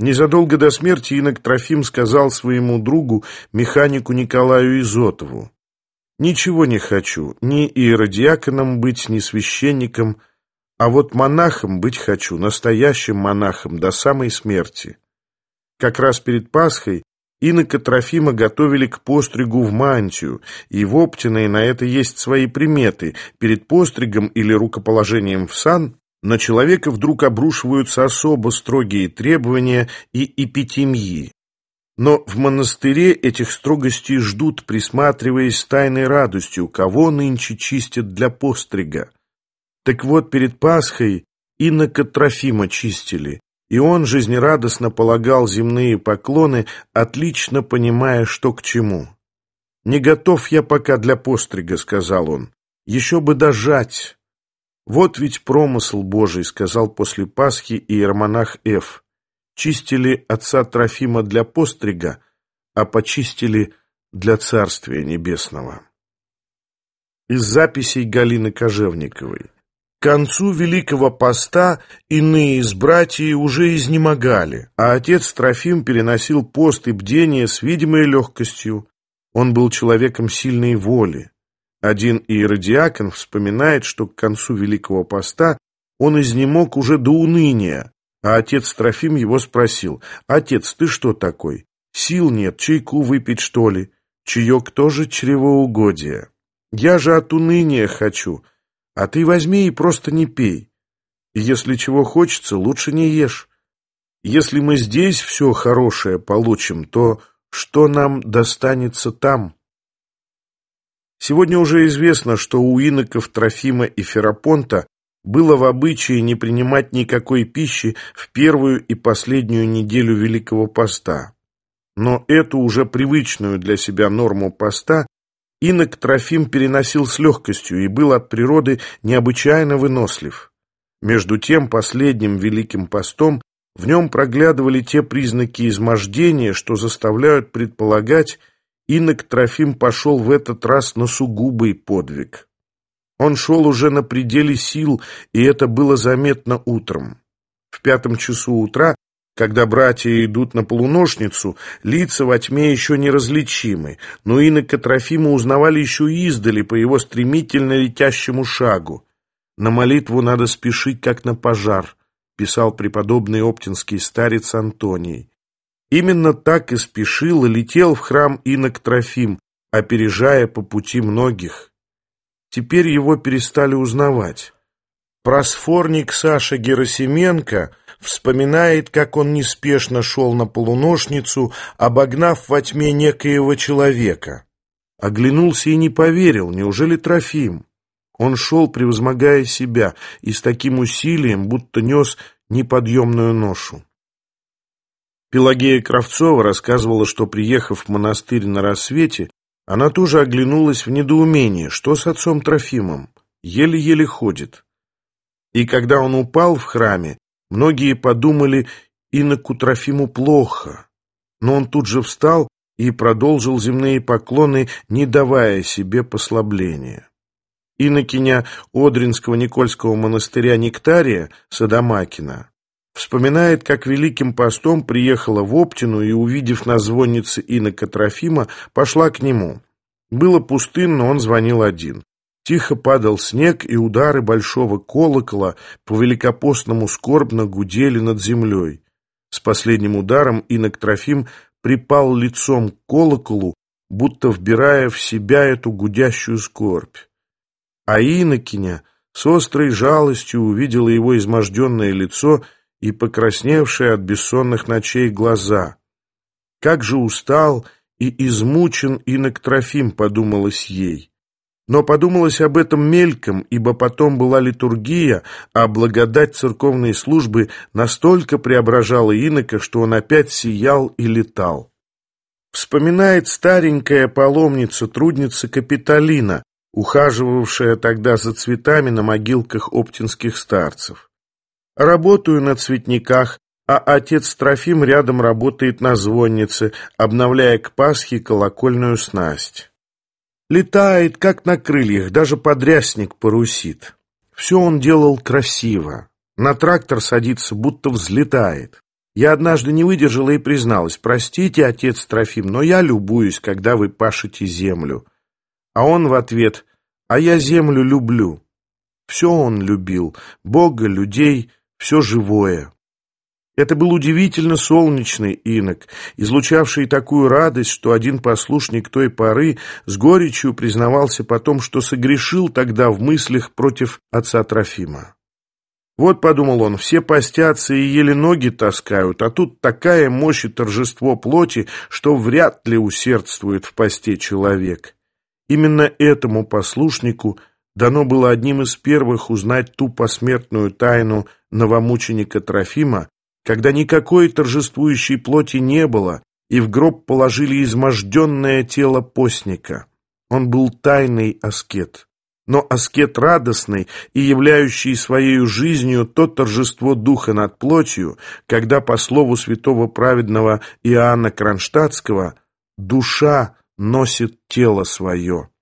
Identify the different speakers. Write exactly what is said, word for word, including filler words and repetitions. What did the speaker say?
Speaker 1: Незадолго до смерти инок Трофим сказал своему другу, механику Николаю Изотову: «Ничего не хочу, ни иеродиаконом быть, ни священником, а вот монахом быть хочу, настоящим монахом до самой смерти». Как раз перед Пасхой инока Трофима готовили к постригу в мантию, и в Оптиной на это есть свои приметы. Перед постригом или рукоположением в сан на человека вдруг обрушиваются особо строгие требования и эпитемьи. Но в монастыре этих строгостей ждут, присматриваясь с тайной радостью, кого нынче чистят для пострига. Так вот, перед Пасхой инока Трофима чистили, и он жизнерадостно полагал земные поклоны, отлично понимая, что к чему. «Не готов я пока для пострига», — сказал он, — «еще бы дожать». «Вот ведь промысл Божий», — сказал после Пасхи иеромонах Ф. «Чистили отца Трофима для пострига, а почистили для Царствия Небесного». Из записей Галины Кожевниковой. К концу Великого Поста иные из братьев уже изнемогали, а отец Трофим переносил пост и бдение с видимой легкостью. Он был человеком сильной воли. Один иеродиакон вспоминает, что к концу Великого Поста он изнемог уже до уныния, а отец Трофим его спросил: «Отец, ты что такой? Сил нет, чайку выпить, что ли? Чаек тоже чревоугодие. Я же от уныния хочу, а ты возьми и просто не пей. И если чего хочется, лучше не ешь. Если мы здесь все хорошее получим, то что нам достанется там?» Сегодня уже известно, что у иноков Трофима и Ферапонта было в обычае не принимать никакой пищи в первую и последнюю неделю Великого Поста. Но эту уже привычную для себя норму поста инок Трофим переносил с легкостью и был от природы необычайно вынослив. Между тем, последним Великим Постом в нем проглядывали те признаки измождения, что заставляют предполагать, инок Трофим пошел в этот раз на сугубый подвиг. Он шел уже на пределе сил, и это было заметно утром. В пятом часу утра, когда братья идут на полуношницу, лица во тьме еще неразличимы, но инока Трофима узнавали еще издали по его стремительно летящему шагу. «На молитву надо спешить, как на пожар», — писал преподобный оптинский старец Антоний. Именно так и спешил и летел в храм инок Трофим, опережая по пути многих. Теперь его перестали узнавать. Просфорник Саша Герасименко вспоминает, как он неспешно шел на полуношницу, обогнав во тьме некоего человека. Оглянулся и не поверил, неужели Трофим? Он шел, превозмогая себя, и с таким усилием, будто нес неподъемную ношу. Пелагея Кравцова рассказывала, что, приехав в монастырь на рассвете, она тоже оглянулась в недоумении, что с отцом Трофимом, еле-еле ходит. И когда он упал в храме, многие подумали, иноку Трофиму плохо, но он тут же встал и продолжил земные поклоны, не давая себе послабления. Инокиня Одринского Никольского монастыря Нектария Садомакина вспоминает, как Великим Постом приехала в Оптину и, увидев на звоннице инока Трофима, пошла к нему. Было пустынно, он звонил один. Тихо падал снег, и удары большого колокола по великопостному скорбно гудели над землей. С последним ударом инок Трофим припал лицом к колоколу, будто вбирая в себя эту гудящую скорбь. А инокиня с острой жалостью увидела его изможденное лицо и покрасневшие от бессонных ночей глаза. Как же устал и измучен инок Трофим, подумалось ей. Но подумалось об этом мельком, ибо потом была литургия, а благодать церковной службы настолько преображала инока, что он опять сиял и летал. Вспоминает старенькая паломница, трудница Капитолина, ухаживавшая тогда за цветами на могилках оптинских старцев. Работаю на цветниках, а отец Трофим рядом работает на звоннице, обновляя к Пасхе колокольную снасть. Летает, как на крыльях, даже подрясник парусит. Все он делал красиво. На трактор садится, будто взлетает. Я однажды не выдержала и призналась: «Простите, отец Трофим, но я любуюсь, когда вы пашете землю». А он в ответ: «А я землю люблю». Все он любил: Бога, людей, все живое. Это был удивительно солнечный инок, излучавший такую радость, что один послушник той поры с горечью признавался потом, что согрешил тогда в мыслях против отца Трофима. «Вот, — подумал он, — все постятся и еле ноги таскают, а тут такая мощь и торжество плоти, что вряд ли усердствует в посте человек». Именно этому послушнику дано было одним из первых узнать ту посмертную тайну новомученика Трофима, когда никакой торжествующей плоти не было, и в гроб положили изможденное тело постника. Он был тайный аскет, но аскет радостный и являющий своей жизнью то торжество духа над плотью, когда, по слову святого праведного Иоанна Кронштадтского, душа носит тело свое.